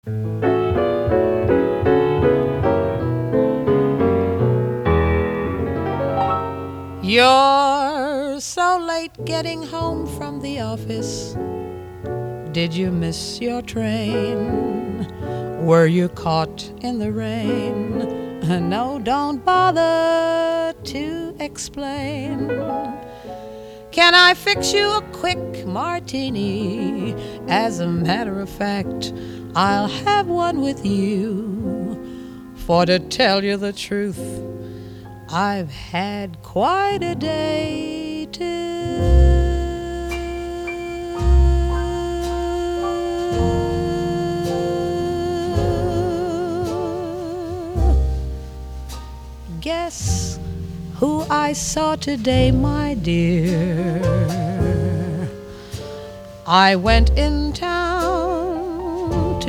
You're so late getting home from the office. Did you miss your train? Were you caught in the rain? No, don't bother to explain. Can I fix you a quick martini? As a matter of fact, I'll have one with you. For to tell you the truth, I've had quite a day too. Guess who I saw today, my dear? I went in town